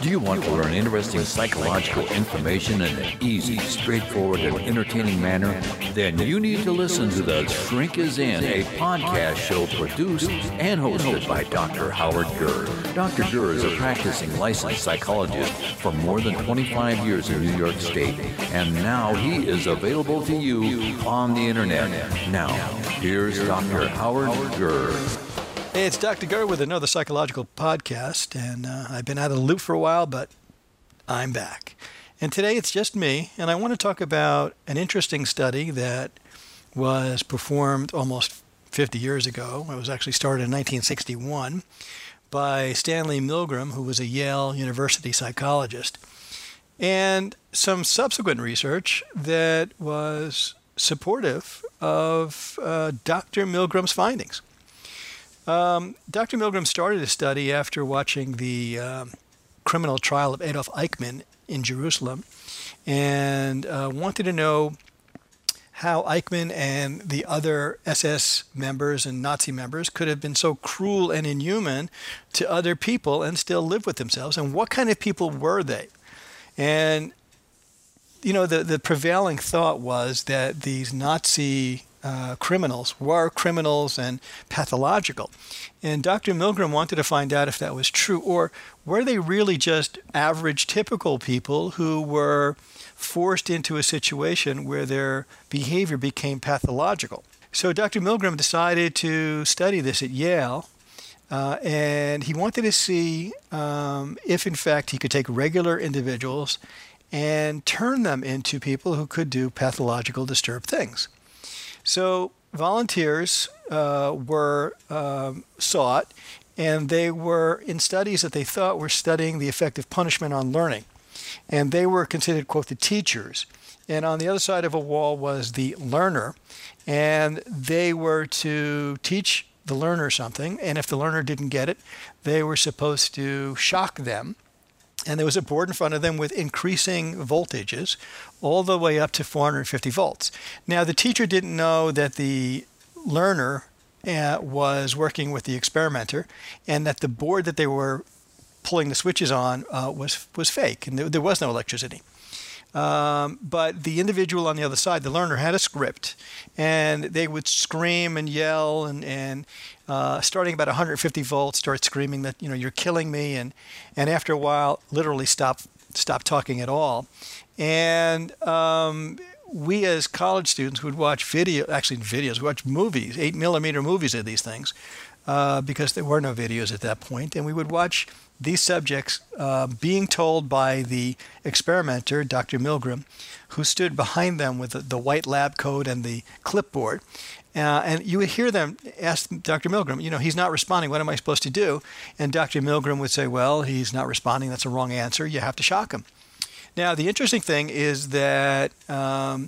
Do you want to learn interesting psychological information in an easy, straightforward, and entertaining manner? Then you need to listen to The Shrink Is In, a podcast show produced and hosted by Dr. Howard Gurr. Dr. Gurr is a practicing licensed psychologist for more than 25 years in New York State, and now he is available to you on the internet. Now, here's Dr. Howard Gurr. Hey, it's Dr. Gurr with another psychological podcast, and I've been out of the loop for a while, but I'm back. And today it's just me, and I want to talk about an interesting study that was performed almost 50 years ago. It was actually started in 1961 by Stanley Milgram, who was a Yale University psychologist, and some subsequent research that was supportive of Dr. Milgram's findings. Dr. Milgram started a study after watching the criminal trial of Adolf Eichmann in Jerusalem and wanted to know how Eichmann and the other SS members and Nazi members could have been so cruel and inhuman to other people and still live with themselves, and what kind of people were they? And, you know, the prevailing thought was that these Nazi criminals were criminals and pathological. And Dr. Milgram wanted to find out if that was true, or were they really just average, typical people who were forced into a situation where their behavior became pathological. So Dr. Milgram decided to study this at Yale, and he wanted to see if, in fact, he could take regular individuals and turn them into people who could do pathological, disturbed things. So volunteers were sought, and they were in studies that they thought were studying the effect of punishment on learning. And they were considered, quote, the teachers. And on the other side of a wall was the learner, and they were to teach the learner something, and if the learner didn't get it, they were supposed to shock them. And there was a board in front of them with increasing voltages all the way up to 450 volts. Now, the teacher didn't know that the learner was working with the experimenter and that the board that they were pulling the switches on was fake, and there was no electricity. But the individual on the other side, the learner, had a script, and they would scream and yell and starting about 150 volts, start screaming that, you know, you're killing me, and after a while, literally stop talking at all. And we as college students would watch watch movies, 8mm movies of these things, because there were no videos at that point, and we would watch these subjects being told by the experimenter, Dr. Milgram, who stood behind them with the white lab coat and the clipboard. And you would hear them ask Dr. Milgram, you know, he's not responding. What am I supposed to do? And Dr. Milgram would say, well, he's not responding. That's a wrong answer. You have to shock him. Now, the interesting thing is that 82%,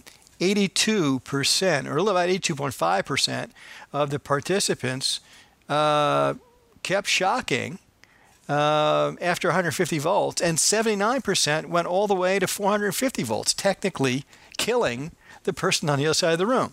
or about 82.5% of the participants kept shocking after 150 volts, and 79% went all the way to 450 volts, technically killing the person on the other side of the room.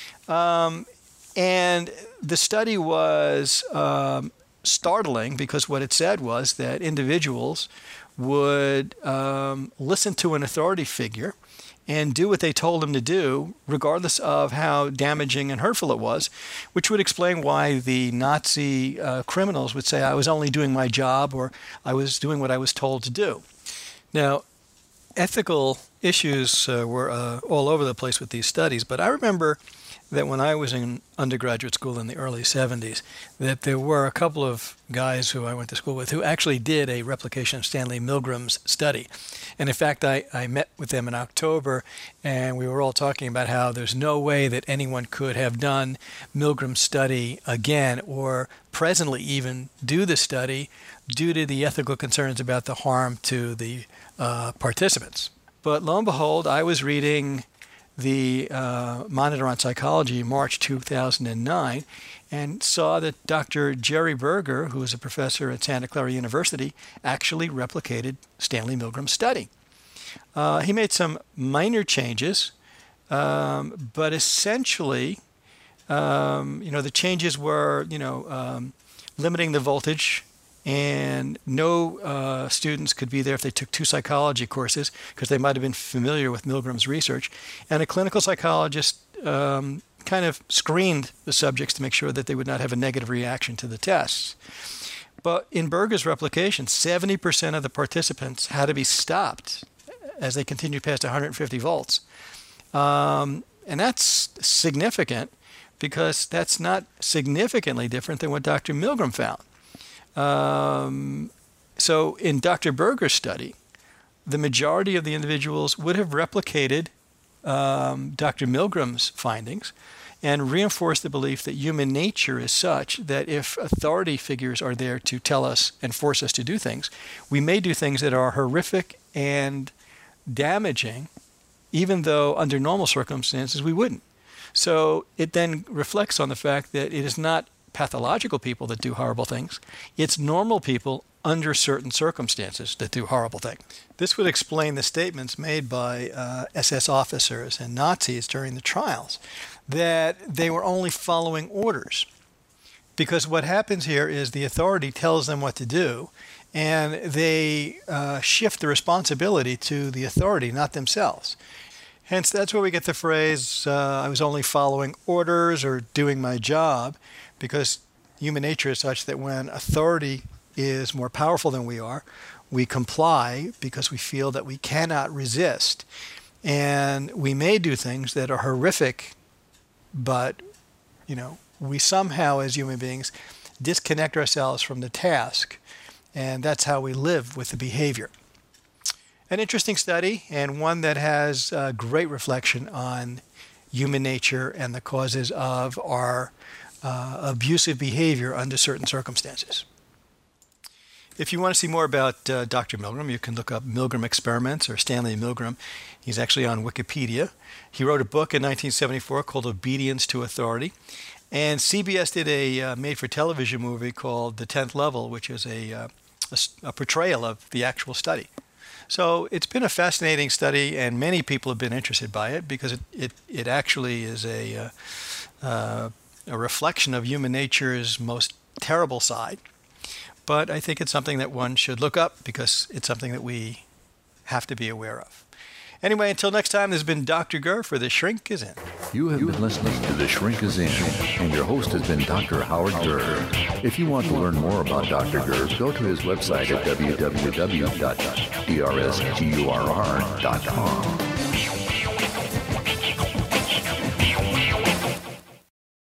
And the study was startling because what it said was that individuals would listen to an authority figure and do what they told them to do, regardless of how damaging and hurtful it was, which would explain why the Nazi criminals would say, I was only doing my job, or I was doing what I was told to do. Now, ethical issues were all over the place with these studies, but I remember that when I was in undergraduate school in the early 70s, that there were a couple of guys who I went to school with who actually did a replication of Stanley Milgram's study. And in fact, I met with them in October, and we were all talking about how there's no way that anyone could have done Milgram's study again, or presently even do the study, due to the ethical concerns about the harm to the participants. But lo and behold, I was reading the Monitor on Psychology in March 2009 and saw that Dr. Jerry Berger, who is a professor at Santa Clara University, actually replicated Stanley Milgram's study. He made some minor changes, but essentially, the changes were, limiting the voltage and no students could be there if they took 2 psychology courses because they might have been familiar with Milgram's research. And a clinical psychologist kind of screened the subjects to make sure that they would not have a negative reaction to the tests. But in Berger's replication, 70% of the participants had to be stopped as they continued past 150 volts. And that's significant because that's not significantly different than what Dr. Milgram found. So in Dr. Berger's study, the majority of the individuals would have replicated Dr. Milgram's findings and reinforced the belief that human nature is such that if authority figures are there to tell us and force us to do things, we may do things that are horrific and damaging, even though under normal circumstances we wouldn't. So it then reflects on the fact that it is not pathological people that do horrible things. It's normal people under certain circumstances that do horrible things. This would explain the statements made by SS officers and Nazis during the trials that they were only following orders. Because what happens here is the authority tells them what to do, and they shift the responsibility to the authority, not themselves. Hence, that's where we get the phrase, I was only following orders or doing my job, because human nature is such that when authority is more powerful than we are, we comply because we feel that we cannot resist. And we may do things that are horrific, but, we somehow as human beings disconnect ourselves from the task, and that's how we live with the behavior. An interesting study, and one that has a great reflection on human nature and the causes of our abusive behavior under certain circumstances. If you want to see more about Dr. Milgram, you can look up Milgram Experiments or Stanley Milgram. He's actually on Wikipedia. He wrote a book in 1974 called Obedience to Authority. And CBS did a made-for-television movie called The 10th Level, which is a portrayal of the actual study. So it's been a fascinating study, and many people have been interested by it because it actually is a reflection of human nature's most terrible side. But I think it's something that one should look up because it's something that we have to be aware of. Anyway, until next time, this has been Dr. Gur for The Shrink is In. You have been listening to The Shrink is In, and your host has been Dr. Howard Gur. If you want to learn more about Dr. Gur, go to his website at www.drsgurr.com.